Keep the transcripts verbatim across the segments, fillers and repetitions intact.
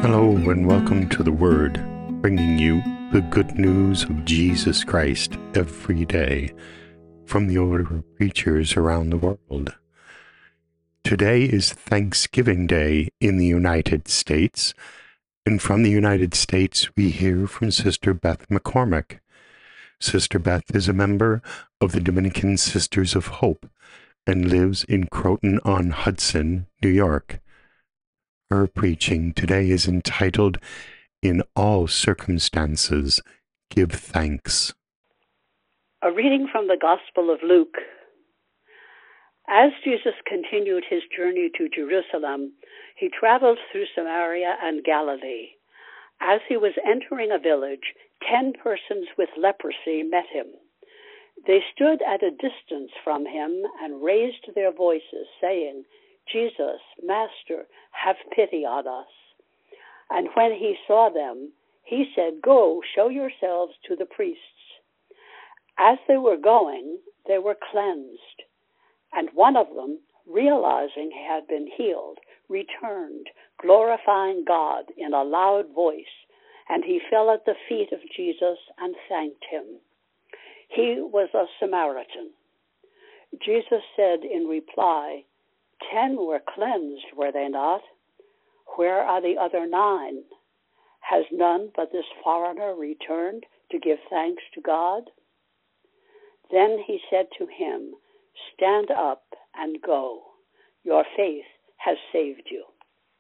Hello and welcome to The Word, bringing you the good news of Jesus Christ every day from the Order of Preachers around the world. Today is Thanksgiving Day in the United States, and from the United States we hear from Sister Beth McCormick. Sister Beth is a member of the Dominican Sisters of Hope and lives in Croton-on-Hudson, New York. Her preaching today is entitled, In All Circumstances, Give Thanks. A reading from the Gospel of Luke. As Jesus continued his journey to Jerusalem, he traveled through Samaria and Galilee. As he was entering a village, ten persons with leprosy met him. They stood at a distance from him and raised their voices, saying, Jesus, Master, have pity on us. And when he saw them, he said, Go, show yourselves to the priests. As they were going, they were cleansed. And one of them, realizing he had been healed, returned, glorifying God in a loud voice, and he fell at the feet of Jesus and thanked him. He was a Samaritan. Jesus said in reply, Ten were cleansed, were they not? Where are the other nine? Has none but this foreigner returned to give thanks to God? Then he said to him, Stand up and go. Your faith has saved you.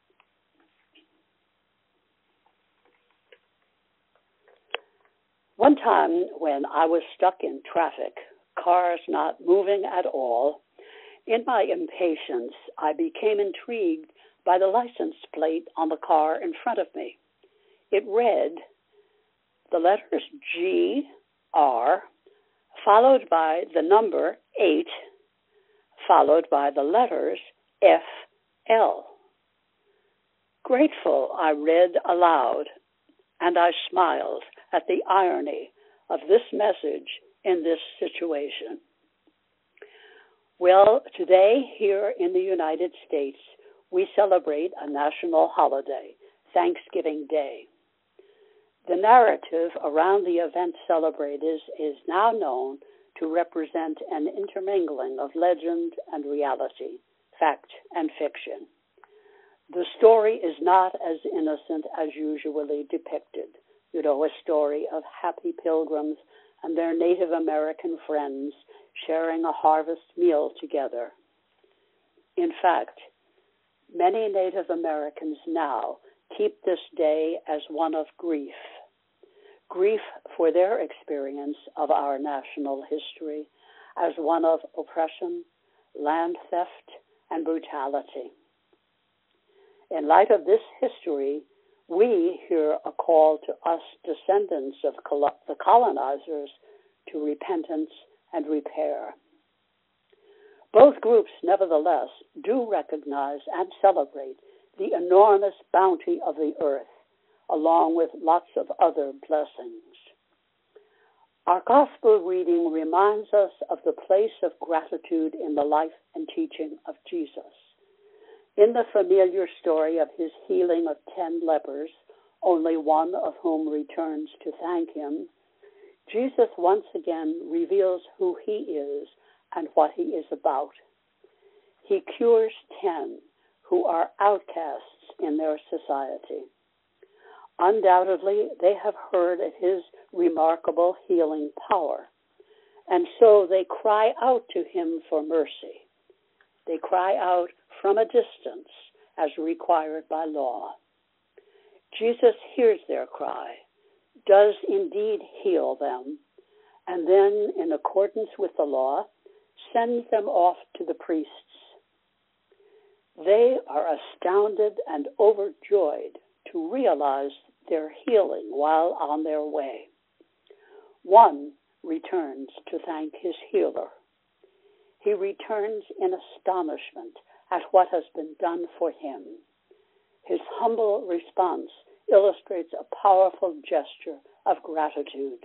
One time when I was stuck in traffic, cars not moving at all, in my impatience, I became intrigued by the license plate on the car in front of me. It read the letters G, R, followed by the number eight, followed by the letters F, L. Grateful, I read aloud, and I smiled at the irony of this message in this situation. Well, today here in the United States, we celebrate a national holiday, Thanksgiving Day. The narrative around the event celebrated is now known to represent an intermingling of legend and reality, fact and fiction. The story is not as innocent as usually depicted. You know, a story of happy pilgrims and their Native American friends sharing a harvest meal together. In fact, many Native Americans now keep this day as one of grief. Grief for their experience of our national history as one of oppression, land theft, and brutality. In light of this history, we hear a call to us descendants of the colonizers to repentance and repair. Both groups, nevertheless, do recognize and celebrate the enormous bounty of the earth, along with lots of other blessings. Our gospel reading reminds us of the place of gratitude in the life and teaching of Jesus. In the familiar story of his healing of ten lepers, only one of whom returns to thank him, Jesus once again reveals who he is and what he is about. He cures ten who are outcasts in their society. Undoubtedly, they have heard of his remarkable healing power, and so they cry out to him for mercy. They cry out from a distance as required by law. Jesus hears their cry, does indeed heal them, and then, in accordance with the law, sends them off to the priests. They are astounded and overjoyed to realize their healing while on their way. One returns to thank his healer. He returns in astonishment at what has been done for him. His humble response illustrates a powerful gesture of gratitude.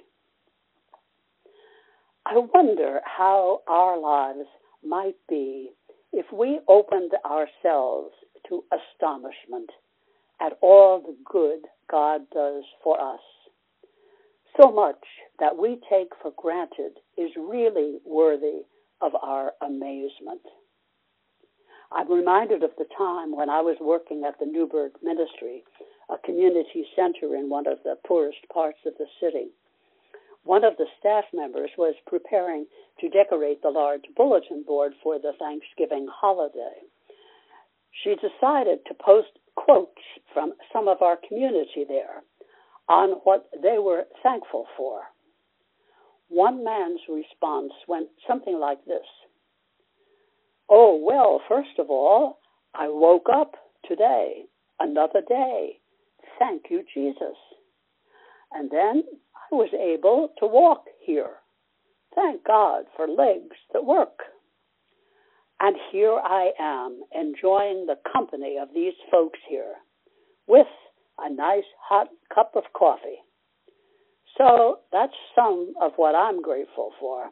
I wonder how our lives might be if we opened ourselves to astonishment at all the good God does for us. So much that we take for granted is really worthy of our amazement. I'm reminded of the time when I was working at the Newburgh Ministry, a community center in one of the poorest parts of the city. One of the staff members was preparing to decorate the large bulletin board for the Thanksgiving holiday. She decided to post quotes from some of our community there on what they were thankful for. One man's response went something like this: "Oh, well, first of all, I woke up today, another day. Thank you, Jesus. And then I was able to walk here. Thank God for legs that work. And here I am, enjoying the company of these folks here, with a nice hot cup of coffee. So that's some of what I'm grateful for."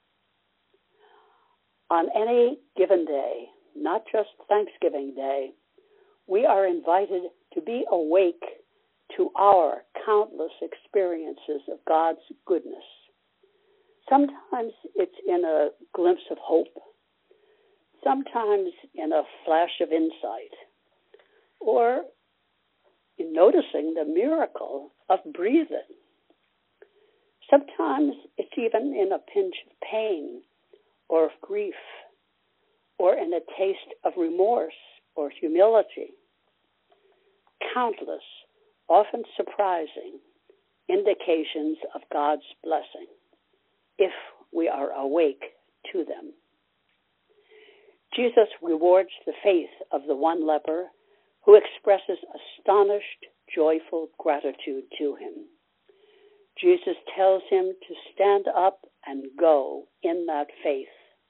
On any given day, not just Thanksgiving Day, we are invited to be awake to our countless experiences of God's goodness. Sometimes it's in a glimpse of hope, sometimes in a flash of insight, or in noticing the miracle of breathing. Sometimes it's even in a pinch of pain or of grief, or in a taste of remorse or humility. Countless, often surprising, indications of God's blessing, if we are awake to them. Jesus rewards the faith of the one leper who expresses astonished, joyful gratitude to him. Jesus tells him to stand up and go in that faith.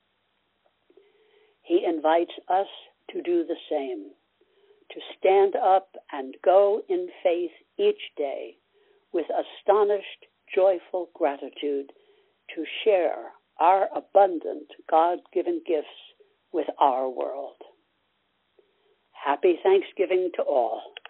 He invites us to do the same, to stand up and go in faith each day with astonished, joyful gratitude to share our abundant God-given gifts with our world. Happy Thanksgiving to all.